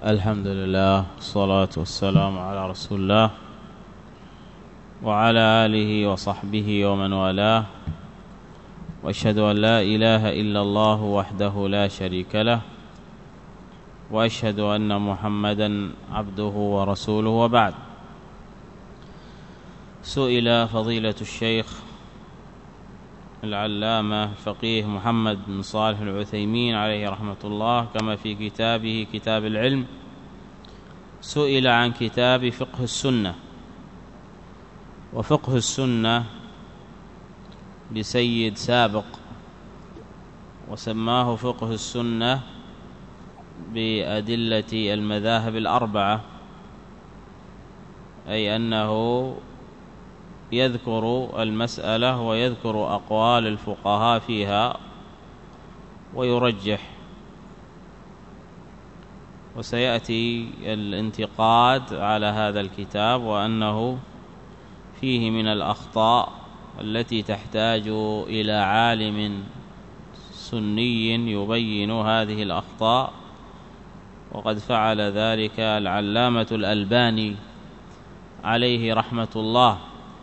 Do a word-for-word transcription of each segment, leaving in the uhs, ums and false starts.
الحمد لله والصلاة والسلام على رسول الله وعلى آله وصحبه ومن والاه، وأشهد أن لا إله إلا الله وحده لا شريك له، وأشهد أن محمدًا عبده ورسوله، وبعد. سئل فضيلة الشيخ العلامة الفقيه محمد بن صالح العثيمين عليه رحمة الله كما في كتابه كتاب العلم، سئل عن كتاب فقه السنة. وفقه السنة لسيد سابق، وسماه فقه السنة بأدلة المذاهب الأربعة، أي أنه يذكر المسألة ويذكر أقوال الفقهاء فيها ويرجح. وسيأتي الانتقاد على هذا الكتاب، وأنه فيه من الأخطاء التي تحتاج إلى عالم سني يبين هذه الأخطاء، وقد فعل ذلك العلامة الألباني عليه رحمة الله.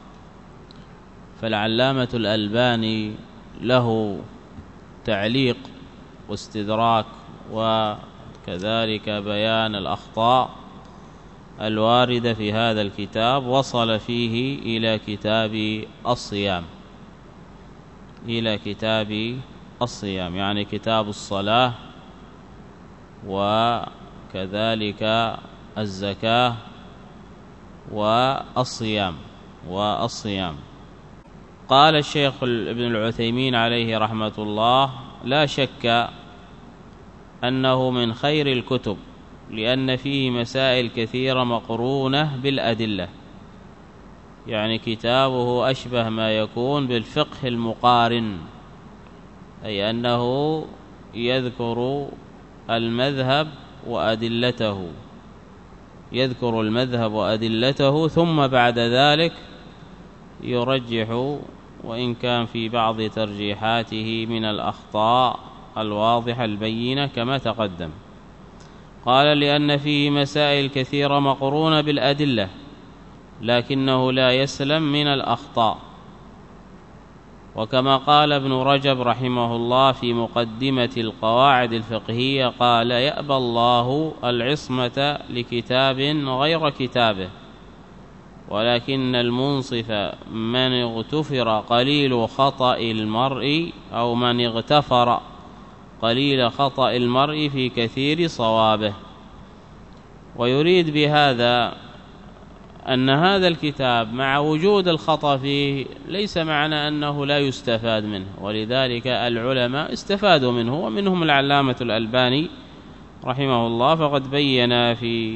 فالعلامة الألباني له تعليق واستدراك وكذلك بيان الأخطاء الواردة في هذا الكتاب، وصل فيه إلى كتاب الصيام إلى كتاب الصيام يعني كتاب الصلاة وكذلك الزكاة والصيام والصيام قال الشيخ ابن العثيمين عليه رحمة الله: لا شك أنه من خير الكتب، لأن فيه مسائل كثيرة مقرونة بالأدلة، يعني كتابه أشبه ما يكون بالفقه المقارن، أي أنه يذكر المذهب وأدلته يذكر المذهب وأدلته ثم بعد ذلك يرجح، وإن كان في بعض ترجيحاته من الأخطاء الواضحة البينة كما تقدم. قال: لأن فيه مسائل كثيرة مقرونة بالأدلة، لكنه لا يسلم من الأخطاء. وكما قال ابن رجب رحمه الله في مقدمة القواعد الفقهية، قال: يأبى الله العصمة لكتاب غير كتابه، ولكن المنصف من اغتفر قليل خطأ المرء أو من اغتفر قليل خطأ المرء في كثير صوابه. ويريد بهذا أن هذا الكتاب مع وجود الخطأ فيه ليس معنى أنه لا يستفاد منه، ولذلك العلماء استفادوا منه، ومنهم العلامة الألباني رحمه الله، فقد بين في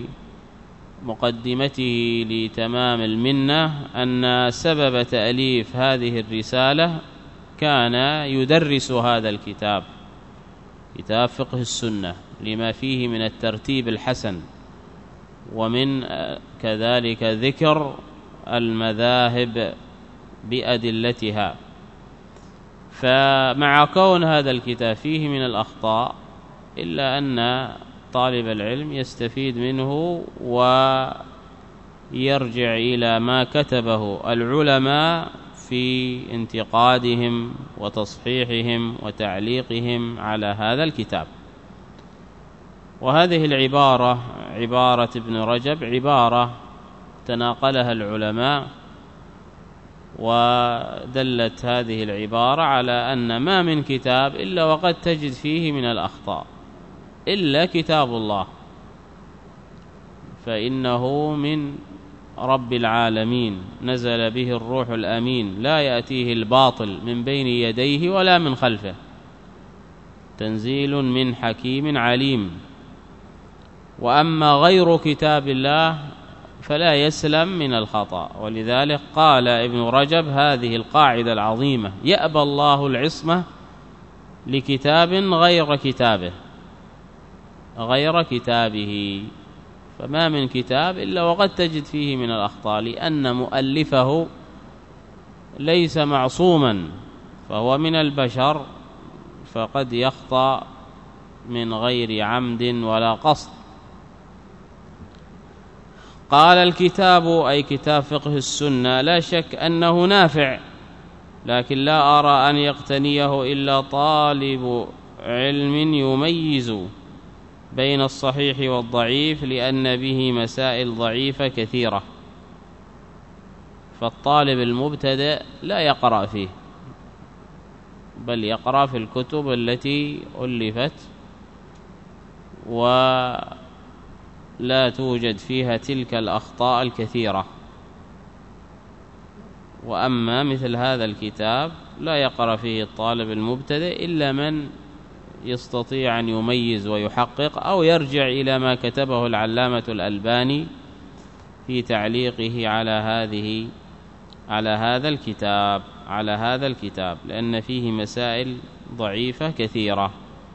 مقدمته لتمام المنة أن سبب تأليف هذه الرسالة كان يدرس هذا الكتاب، كتاب فقه السنة، لما فيه من الترتيب الحسن، ومن كذلك ذكر المذاهب بأدلتها. فمع كون هذا الكتاب فيه من الأخطاء، إلا أن طالب العلم يستفيد منه ويرجع إلى ما كتبه العلماء في انتقادهم وتصحيحهم وتعليقهم على هذا الكتاب. وهذه العبارة عبارة ابن رجب عبارة تناقلها العلماء، ودلت هذه العبارة على أن ما من كتاب إلا وقد تجد فيه من الأخطاء، إلا كتاب الله، فإنه من رب العالمين، نزل به الروح الأمين، لا يأتيه الباطل من بين يديه ولا من خلفه، تنزيل من حكيم عليم. وأما غير كتاب الله فلا يسلم من الخطأ. ولذلك قال ابن رجب هذه القاعدة العظيمة: يأبى الله العصمة لكتاب غير كتابه غير كتابه فما من كتاب إلا وقد تجد فيه من الأخطاء، لأن مؤلفه ليس معصوما، فهو من البشر، فقد يخطأ من غير عمد ولا قصد. قال الكتاب أي كتاب فقه السنة لا شك أنه نافع، لكن لا أرى أن يقتنيه إلا طالب علم يميز بين الصحيح والضعيف، لأن به مسائل ضعيفة كثيرة، فالطالب المبتدئ لا يقرأ فيه، بل يقرأ في الكتب التي ألفت ولا توجد فيها تلك الأخطاء الكثيرة. وأما مثل هذا الكتاب لا يقرأ فيه الطالب المبتدئ إلا من يستطيع أن يميز ويحقق، أو يرجع إلى ما كتبه العلامة الألباني في تعليقه على هذه على هذا الكتاب على هذا الكتاب لأن فيه مسائل ضعيفة كثيرة.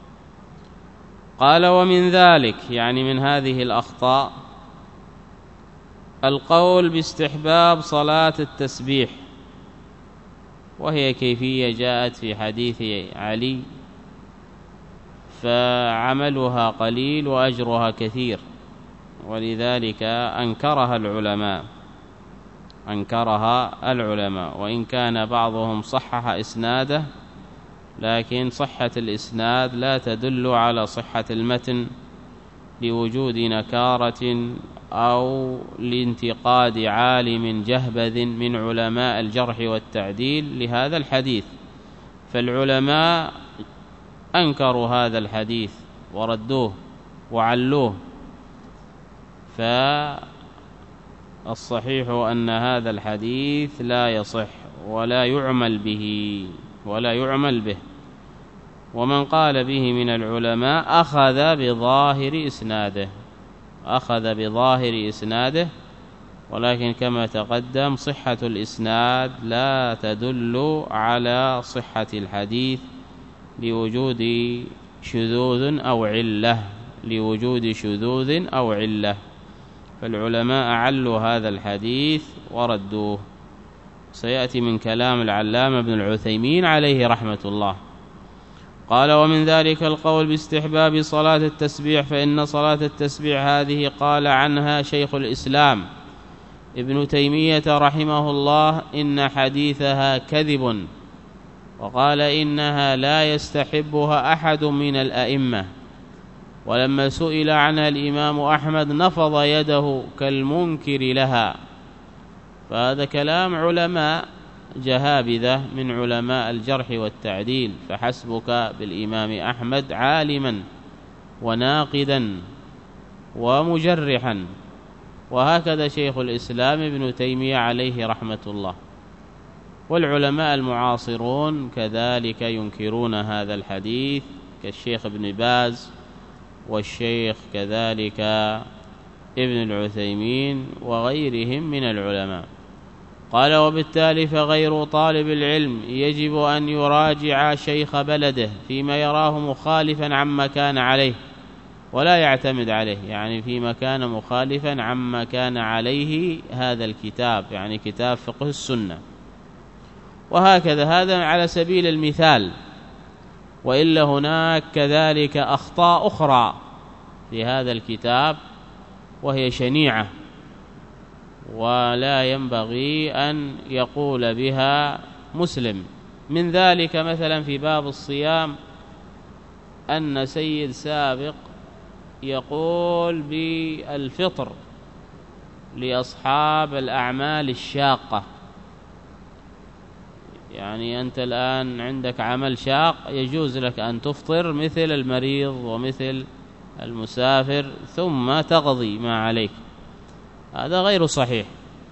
قال ومن ذلك يعني من هذه الأخطاء القول باستحباب صلاة التسبيح، وهي كيفية جاءت في حديث علي، فعملها قليل وأجرها كثير، ولذلك أنكرها العلماء أنكرها العلماء وإن كان بعضهم صحح إسناده، لكن صحة الإسناد لا تدل على صحة المتن لوجود نكارة أو لانتقاد عالم جهبذ من علماء الجرح والتعديل لهذا الحديث، فالعلماء أنكروا هذا الحديث وردوه وعلوه. فالصحيح أن هذا الحديث لا يصح ولا يعمل به ولا يعمل به ومن قال به من العلماء أخذ بظاهر إسناده أخذ بظاهر إسناده ولكن كما تقدم صحة الإسناد لا تدل على صحة الحديث لوجود شذوذ أو علة لوجود شذوذ أو علة فالعلماء علوا هذا الحديث وردوه. سيأتي من كلام العلامة ابن العثيمين عليه رحمة الله. قال ومن ذلك القول باستحباب صلاة التسبيح، فإن صلاة التسبيح هذه قال عنها شيخ الإسلام ابن تيمية رحمه الله إن حديثها كذب، وقال إنها لا يستحبها أحد من الأئمة، ولما سئل عنها الإمام أحمد نفض يده كالمنكر لها. فهذا كلام علماء جهابذة من علماء الجرح والتعديل، فحسبك بالإمام أحمد عالما وناقدا ومجرحا، وهكذا شيخ الإسلام ابن تيمية عليه رحمة الله. والعلماء المعاصرون كذلك ينكرون هذا الحديث كالشيخ ابن باز والشيخ كذلك ابن العثيمين وغيرهم من العلماء. قال وبالتالي فغير طالب العلم يجب أن يراجع شيخ بلده فيما يراه مخالفا عما كان عليه ولا يعتمد عليه، يعني فيما كان مخالفا عما كان عليه هذا الكتاب، يعني كتاب فقه السنة. وهكذا هذا على سبيل المثال، وإلا هناك كذلك أخطاء أخرى في هذا الكتاب وهي شنيعة ولا ينبغي أن يقول بها مسلم. من ذلك مثلا في باب الصيام أن سيد سابق يقول بالفطر لأصحاب الأعمال الشاقة، يعني أنت الآن عندك عمل شاق يجوز لك أن تفطر مثل المريض ومثل المسافر ثم تقضي ما عليك، هذا غير صحيح،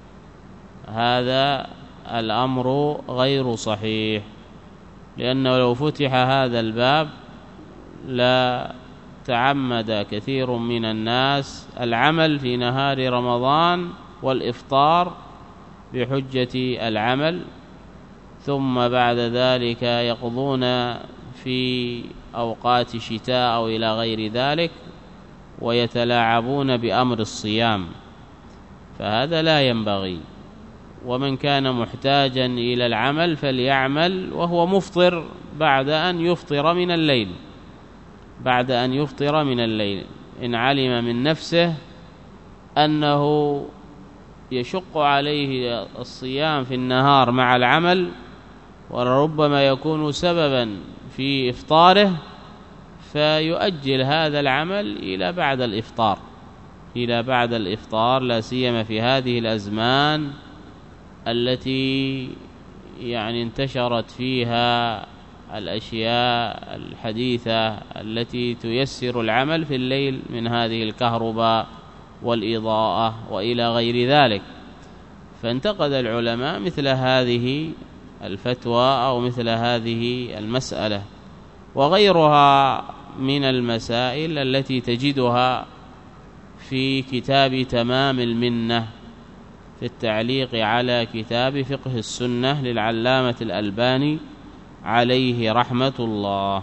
هذا الأمر غير صحيح، لأنه لو فتح هذا الباب لا تعمد كثير من الناس العمل في نهار رمضان والإفطار بحجة العمل، ثم بعد ذلك يقضون في أوقات شتاء أو إلى غير ذلك ويتلاعبون بأمر الصيام، فهذا لا ينبغي. ومن كان محتاجا إلى العمل فليعمل وهو مفطر بعد أن يفطر من الليل بعد أن يفطر من الليل إن علم من نفسه أنه يشق عليه الصيام في النهار مع العمل ولربما يكون سببا في إفطاره، فيؤجل هذا العمل إلى بعد الإفطار إلى بعد الإفطار لا سيما في هذه الأزمان التي يعني انتشرت فيها الأشياء الحديثة التي تيسر العمل في الليل من هذه الكهرباء والإضاءة وإلى غير ذلك. فانتقد العلماء مثل هذه الفتوى أو مثل هذه المسألة وغيرها من المسائل التي تجدها في كتاب تمام المنة في التعليق على كتاب فقه السنة للعلامة الألباني عليه رحمة الله.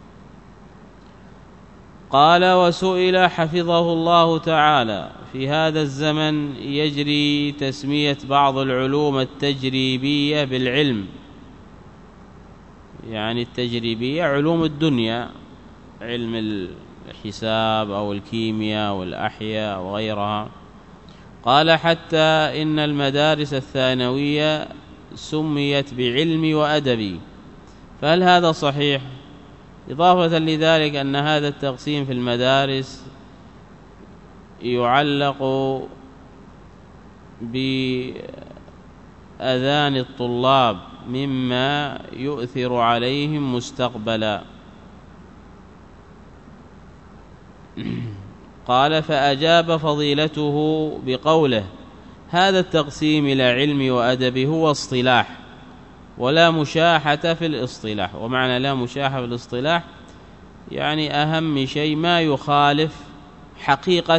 قال: وسئل حفظه الله تعالى في هذا الزمن يجري تسمية بعض العلوم التجريبية بالعلم، يعني التجريبية علوم الدنيا، علم الحساب أو الكيمياء والأحياء وغيرها. قال: حتى إن المدارس الثانوية سميت بعلم وأدبي، فهل هذا صحيح؟ إضافة لذلك أن هذا التقسيم في المدارس يعلق بأذان الطلاب مما يؤثر عليهم مستقبلا. قال: فأجاب فضيلته بقوله: هذا التقسيم إلى علم وأدب هو اصطلاح ولا مشاحة في الاصطلاح. ومعنى لا مشاحة في الاصطلاح يعني أهم شيء ما يخالف حقيقة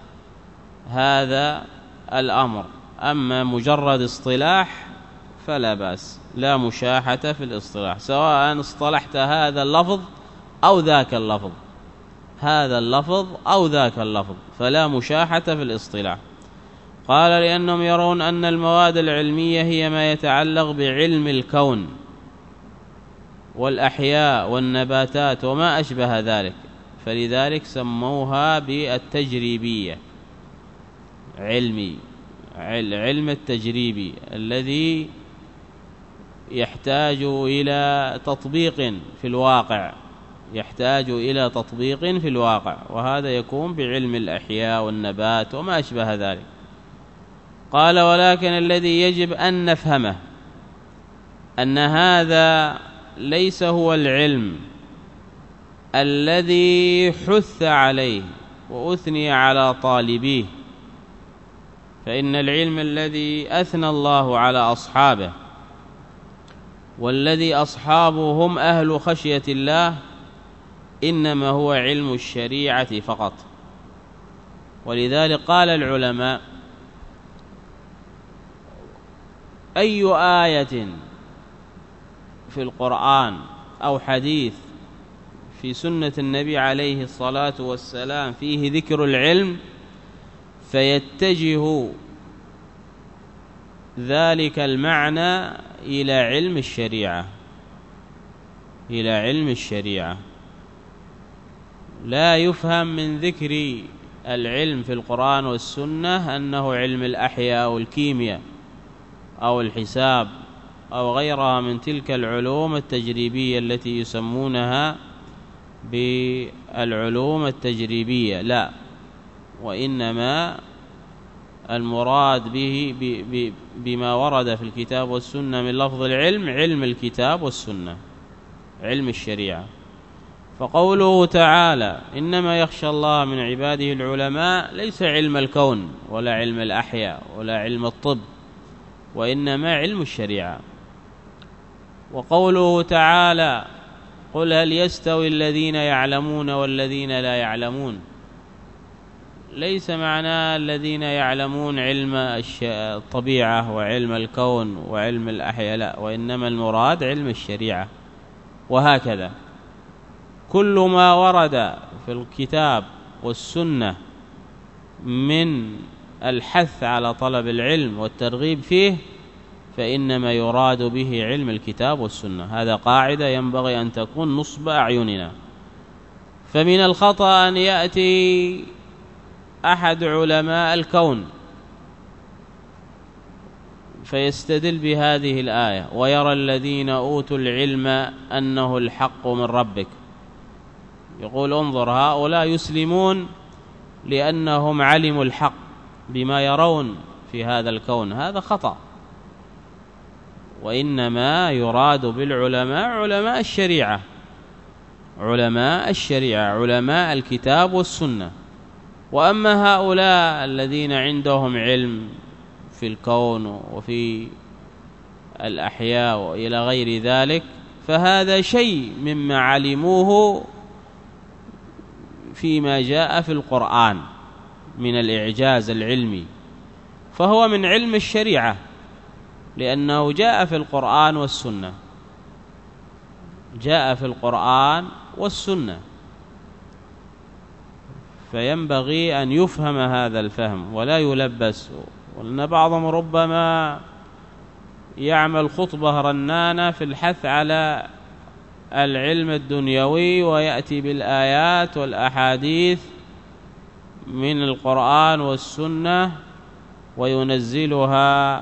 هذا الأمر، أما مجرد اصطلاح فلا بأس، لا مشاحة في الاصطلاح، سواء اصطلحت هذا اللفظ أو ذاك اللفظ هذا اللفظ أو ذاك اللفظ فلا مشاحة في الاصطلاح. قال: لأنهم يرون أن المواد العلمية هي ما يتعلق بعلم الكون والأحياء والنباتات وما أشبه ذلك، فلذلك سموها بالتجريبية، علمي علم التجريبي الذي يحتاج إلى تطبيق في الواقع يحتاج إلى تطبيق في الواقع وهذا يكون بعلم الأحياء والنبات وما أشبه ذلك. قال: ولكن الذي يجب أن نفهمه أن هذا ليس هو العلم الذي حث عليه وأثني على طالبيه، فإن العلم الذي أثنى الله على أصحابه والذي أصحابه هم أهل خشية الله إنما هو علم الشريعة فقط. ولذلك قال العلماء: أي آية في القرآن أو حديث في سنة النبي عليه الصلاة والسلام فيه ذكر العلم فيتجه ذلك المعنى إلى علم الشريعة إلى علم الشريعة لا يفهم من ذكر العلم في القرآن والسنة أنه علم الأحياء أو الكيمياء أو الحساب أو غيرها من تلك العلوم التجريبية التي يسمونها بالعلوم التجريبية، لا، وإنما المراد به بما ورد في الكتاب والسنة من لفظ العلم علم الكتاب والسنة، علم الشريعة. فقوله تعالى: إنما يخشى الله من عباده العلماء، ليس علم الكون ولا علم الأحياء ولا علم الطب، وإنما علم الشريعة. وقوله تعالى: قل هل يستوي الذين يعلمون والذين لا يعلمون، ليس معناه الذين يعلمون علم الطبيعة وعلم الكون وعلم الأحياء، لا، وإنما المراد علم الشريعة. وهكذا كل ما ورد في الكتاب والسنة من الحث على طلب العلم والترغيب فيه فإنما يراد به علم الكتاب والسنة. هذا قاعدة ينبغي أن تكون نصب أعيننا. فمن الخطأ أن يأتي أحد علماء الكون فيستدل بهذه الآية ويرى الذين أوتوا العلم أنه الحق من ربك، يقول انظر هؤلاء يسلمون لأنهم علموا الحق بما يرون في هذا الكون، هذا خطأ. وإنما يراد بالعلماء علماء الشريعة، علماء الشريعة، علماء الكتاب والسنة. وأما هؤلاء الذين عندهم علم في الكون وفي الأحياء وإلى غير ذلك فهذا شيء مما علموه فيما جاء في القرآن من الإعجاز العلمي، فهو من علم الشريعة لأنه جاء في القرآن والسنة، جاء في القرآن والسنة، فينبغي أن يفهم هذا الفهم ولا يلبس. وأن بعضهم ربما يعمل خطبة رنانة في الحث على العلم الدنيوي ويأتي بالآيات والأحاديث من القرآن والسنة وينزلها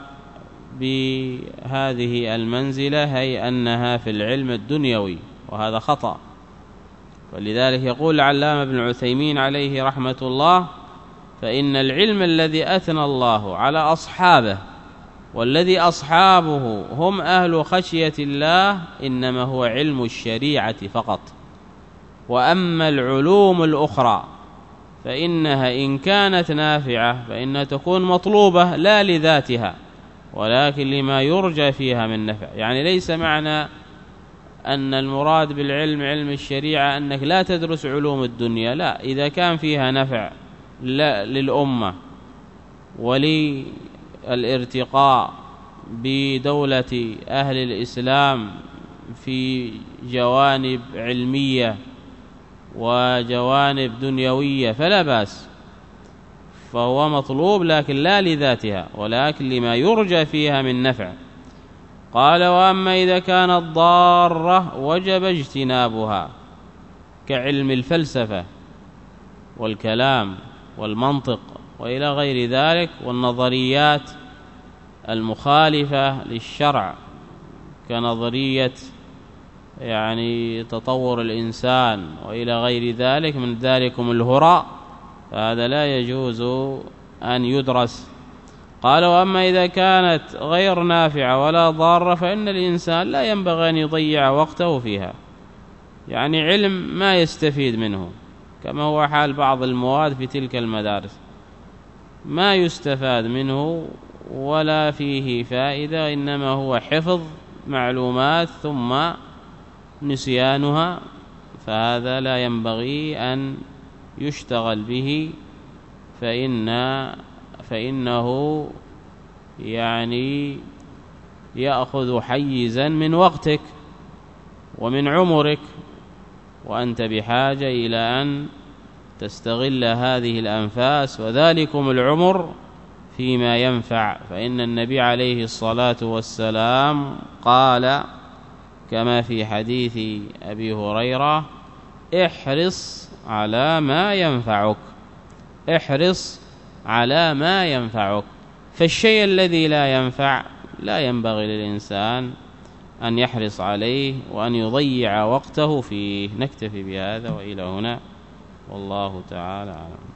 بهذه المنزلة هي أنها في العلم الدنيوي، وهذا خطأ. ولذلك يقول العلامة ابن عثيمين عليه رحمة الله: فإن العلم الذي أثنى الله على أصحابه والذي أصحابه هم أهل خشية الله إنما هو علم الشريعة فقط. وأما العلوم الأخرى فإنها إن كانت نافعة فإنها تكون مطلوبة لا لذاتها ولكن لما يرجى فيها من نفع. يعني ليس معنى أن المراد بالعلم علم الشريعة أنك لا تدرس علوم الدنيا، لا، إذا كان فيها نفع لا للأمة وللارتقاء بدولة أهل الإسلام في جوانب علمية وجوانب دنيوية فلا بأس، فهو مطلوب لكن لا لذاتها ولكن لما يرجى فيها من نفع. قال: وأما إذا كانت ضارة وجب اجتنابها كعلم الفلسفة والكلام والمنطق وإلى غير ذلك والنظريات المخالفة للشرع كنظرية يعني تطور الإنسان وإلى غير ذلك من ذلكم الهراء، فهذا لا يجوز أن يدرس. قال: وأما إذا كانت غير نافعة ولا ضارة فإن الإنسان لا ينبغي أن يضيع وقته فيها، يعني علم ما يستفيد منه، كما هو حال بعض المواد في تلك المدارس، ما يستفاد منه ولا فيه فائدة، إنما هو حفظ معلومات ثم نسيانها، فهذا لا ينبغي أن يشتغل به، فإن فإنه يعني يأخذ حيزا من وقتك ومن عمرك، وأنت بحاجة إلى أن تستغل هذه الأنفاس وذلكم العمر فيما ينفع. فإن النبي عليه الصلاة والسلام قال كما في حديث أبي هريرة: احرص على ما ينفعك، احرص على ما ينفعك. فالشيء الذي لا ينفع لا ينبغي للإنسان أن يحرص عليه وأن يضيع وقته فيه. نكتفي بهذا وإلى هنا، والله تعالى أعلم.